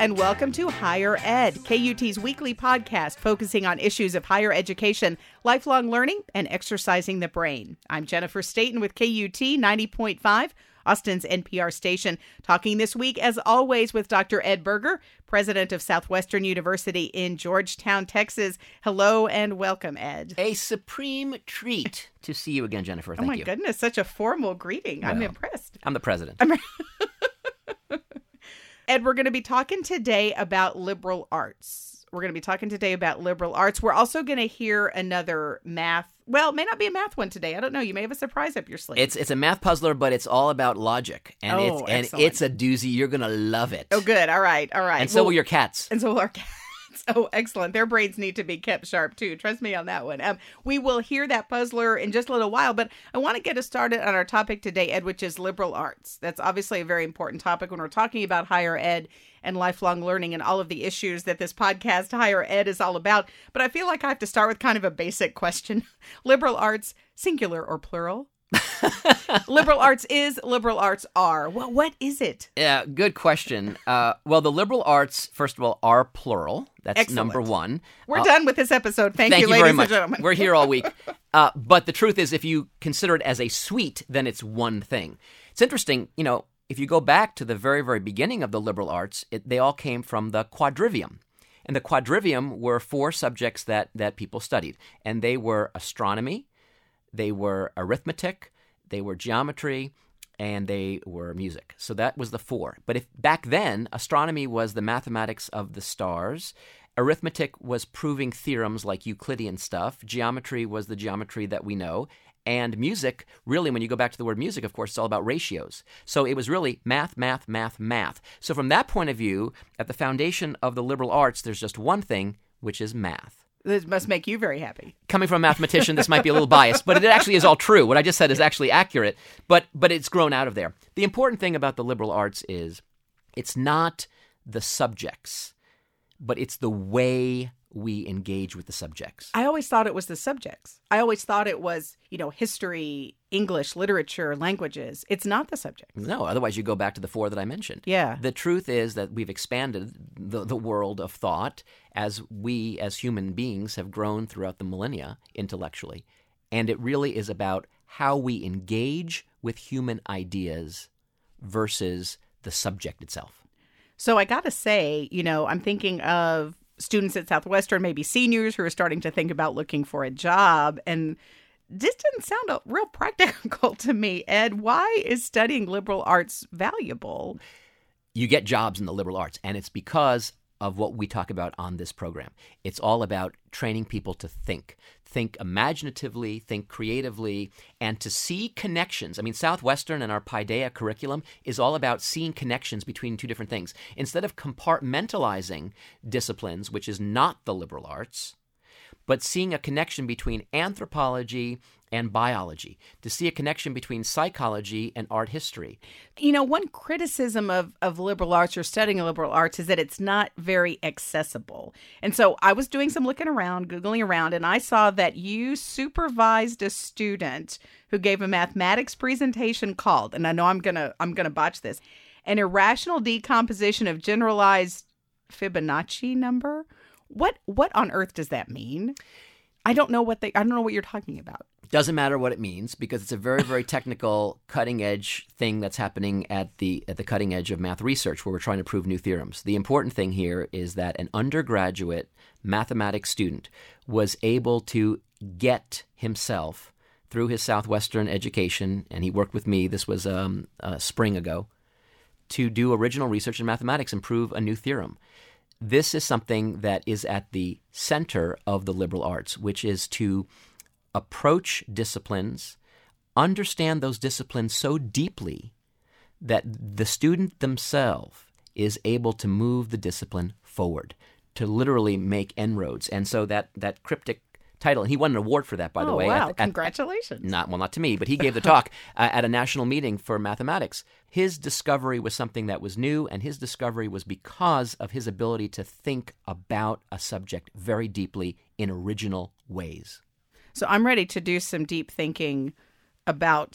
and welcome to Higher Ed, KUT's weekly podcast focusing on issues of higher education, lifelong learning, and exercising the brain. I'm Jennifer Staten with KUT 90.5, Austin's NPR station, talking this week, as always, with Dr. Ed Berger, president of Southwestern University in Georgetown, Texas. Hello and welcome, Ed. A supreme treat to see you again, Jennifer. Thank you. Oh, my goodness, such a formal greeting. Well, I'm impressed. I'm the president. Ed, we're going to be talking today about liberal arts. We're also going to hear another math. Well, it may not be a math one today. I don't know. You may have a surprise up your sleeve. It's a math puzzler, but it's all about logic. And it's a doozy. You're going to love it. Oh, good. All right. And so will your cats. And so will our cats. Oh, excellent. Their brains need to be kept sharp, too. Trust me on that one. We will hear that puzzler in just a little while, but I want to get us started on our topic today, Ed, which is liberal arts. That's obviously a very important topic when we're talking about higher ed and lifelong learning and all of the issues that this podcast, Higher Ed, is all about. But I feel like I have to start with kind of a basic question. Liberal arts, singular or plural? Liberal arts is, liberal arts are. Well, what is it? Yeah, good question. Well, the liberal arts, first of all, are plural. That's Excellent. Number one. We're done with this episode. Thank you, ladies very much. and gentlemen. We're here all week. But the truth is, if you consider it as a suite, then it's one thing. It's interesting, if you go back to the very, very beginning of the liberal arts, they all came from the quadrivium. And the quadrivium were four subjects that people studied. And they were astronomy, they were arithmetic, they were geometry, and they were music. So that was the four. But if back then, astronomy was the mathematics of the stars, arithmetic was proving theorems like Euclidean stuff, geometry was the geometry that we know, and music, really, when you go back to the word music, of course, it's all about ratios. So it was really math, math, math, math. So from that point of view, at the foundation of the liberal arts, there's just one thing, which is math. This must make you very happy. Coming from a mathematician, this might be a little biased, but it actually is all true. What I just said is actually accurate, but it's grown out of there. The important thing about the liberal arts is it's not the subjects, but it's the way we engage with the subjects. I always thought it was the subjects. I always thought it was, history, English, literature, languages. It's not the subjects. No, otherwise you go back to the four that I mentioned. Yeah. The truth is that we've expanded the world of thought as we, as human beings, have grown throughout the millennia intellectually. And it really is about how we engage with human ideas versus the subject itself. So I got to say, I'm thinking of students at Southwestern, maybe seniors who are starting to think about looking for a job. And this didn't sound real practical to me. Ed, why is studying liberal arts valuable? You get jobs in the liberal arts, and it's because of what we talk about on this program. It's all about training people to think imaginatively, think creatively, and to see connections. I mean, Southwestern and our Paideia curriculum is all about seeing connections between two different things. Instead of compartmentalizing disciplines, which is not the liberal arts, but seeing a connection between anthropology and biology, to see a connection between psychology and art history. One criticism of liberal arts or studying liberal arts is that it's not very accessible. And so I was doing some looking around, Googling around, and I saw that you supervised a student who gave a mathematics presentation called, and I know I'm gonna botch this, an irrational decomposition of generalized Fibonacci number. What on earth does that mean? I don't know what you're talking about. Doesn't matter what it means because it's a very, very technical, cutting-edge thing that's happening at the cutting edge of math research where we're trying to prove new theorems. The important thing here is that an undergraduate mathematics student was able to get himself through his Southwestern education, and he worked with me, this was a spring ago, to do original research in mathematics and prove a new theorem. This is something that is at the center of the liberal arts, which is to approach disciplines, understand those disciplines so deeply that the student themselves is able to move the discipline forward, to literally make inroads. And so that cryptic title, and he won an award for that, by the way. Oh, wow. Congratulations. Not to me, but he gave the talk at a national meeting for mathematics. His discovery was something that was new, and his discovery was because of his ability to think about a subject very deeply in original ways. So I'm ready to do some deep thinking about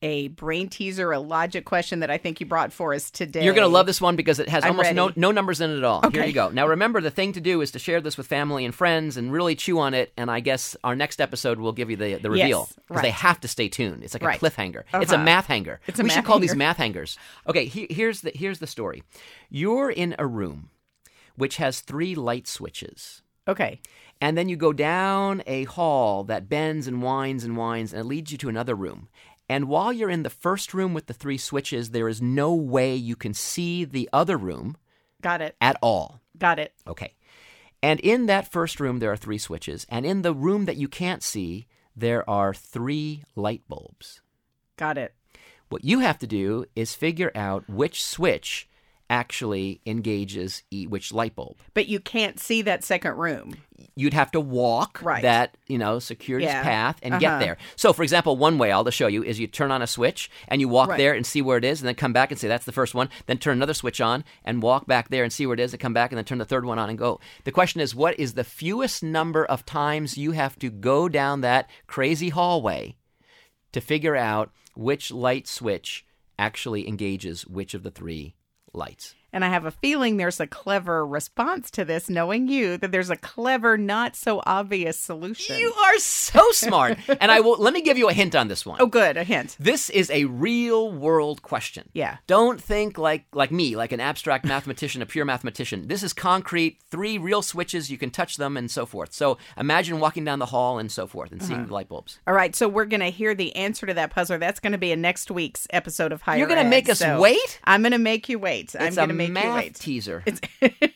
a brain teaser, a logic question that I think you brought for us today. You're going to love this one because it has I'm almost ready. no numbers in it at all. Okay. Here you go. Now, remember, the thing to do is to share this with family and friends and really chew on it. And I guess our next episode will give you the reveal. Because right. they have to stay tuned. It's like Right. a cliffhanger. Uh-huh. It's a math hanger. It's a we math should call these hanger. math hangers. Okay, here's the story. You're in a room which has 3 light switches. Okay. And then you go down a hall that bends and winds and winds, and it leads you to another room. And while you're in the first room with the 3 switches, there is no way you can see the other room Got it. at all. Got it. Okay. And in that first room, there are 3 switches. And in the room that you can't see, there are 3 light bulbs. Got it. What you have to do is figure out which switch actually engages which light bulb. But you can't see that second room. You'd have to walk Right. that, security's Yeah. path and get there. So, for example, one way I'll just show you is you turn on a switch and you walk Right. there and see where it is and then come back and say, that's the first one. Then turn another switch on and walk back there and see where it is and come back and then turn the third one on and go. The question is, what is the fewest number of times you have to go down that crazy hallway to figure out which light switch actually engages which of the 3 lights? And I have a feeling there's a clever response to this, knowing you, that there's a clever, not so obvious solution. You are so smart. And let me give you a hint on this one. Oh, good. A hint. This is a real world question. Yeah. Don't think like me, like an abstract mathematician, a pure mathematician. This is concrete, 3 real switches, you can touch them and so forth. So imagine walking down the hall and so forth and seeing the light bulbs. All right. So we're going to hear the answer to that puzzler. That's going to be in next week's episode of Higher You're going to Ed. make us So wait? I'm going to make you wait. I'm It's going a to make you math wait. teaser. It's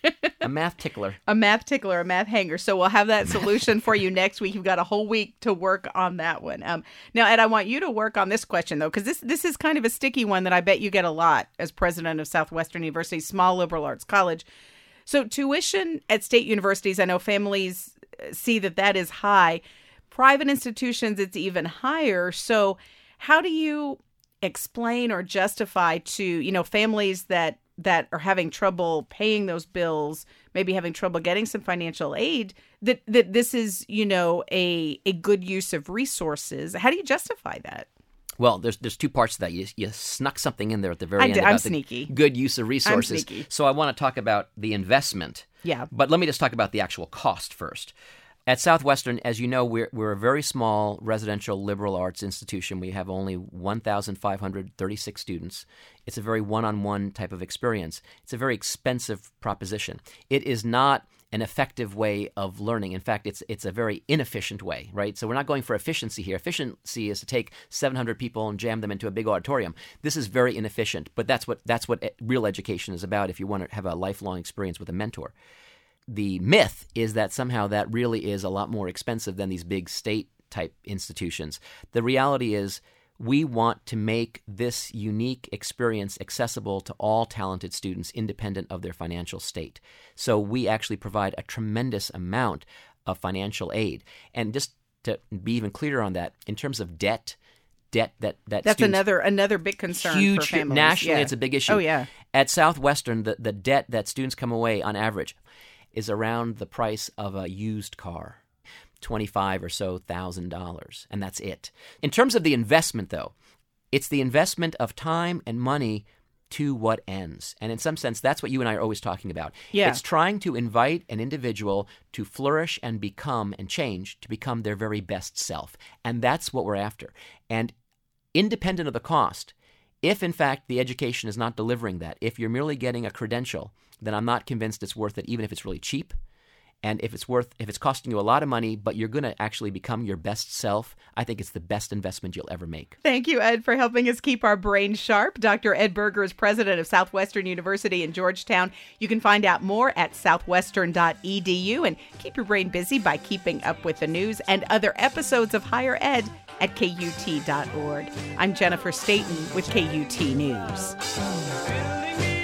A math tickler. a math tickler, a math hanger. So we'll have that solution for you next week. You've got a whole week to work on that one. Now, Ed, I want you to work on this question, though, because this is kind of a sticky one that I bet you get a lot as president of Southwestern University, small liberal arts college. So tuition at state universities, I know families see that is high. Private institutions, it's even higher. So how do you explain or justify to, families that are having trouble paying those bills, maybe having trouble getting some financial aid, that this is, a good use of resources? How do you justify that? Well, there's 2 parts to that. You snuck something in there at the very end I'm about sneaky. the good use of resources. sneaky. So I want to talk about the investment. Yeah. But let me just talk about the actual cost first. At Southwestern, as you know, we're a very small residential liberal arts institution. We have only 1,536 students. It's a very one-on-one type of experience. It's a very expensive proposition. It is not an effective way of learning. In fact, it's a very inefficient way, right? So we're not going for efficiency here. Efficiency is to take 700 people and jam them into a big auditorium. This is very inefficient, but that's what real education is about if you want to have a lifelong experience with a mentor. The myth is that somehow that really is a lot more expensive than these big state-type institutions. The reality is we want to make this unique experience accessible to all talented students independent of their financial state. So we actually provide a tremendous amount of financial aid. And just to be even clearer on that, in terms of debt that That's students, another big concern huge, for families. nationally Yeah. it's a big issue. Oh, yeah. At Southwestern, the debt that students come away on average is around the price of a used car, $25,000 or so, and that's it. In terms of the investment, though, it's the investment of time and money to what ends. And in some sense, that's what you and I are always talking about. Yeah. It's trying to invite an individual to flourish and become and change to become their very best self. And that's what we're after. And independent of the cost, if in fact the education is not delivering that, if you're merely getting a credential, then I'm not convinced it's worth it, even if it's really cheap. And if it's costing you a lot of money, but you're going to actually become your best self, I think it's the best investment you'll ever make. Thank you, Ed, for helping us keep our brains sharp. Dr. Ed Berger is president of Southwestern University in Georgetown. You can find out more at southwestern.edu and keep your brain busy by keeping up with the news and other episodes of Higher Ed at KUT.org. I'm Jennifer Staten with KUT News.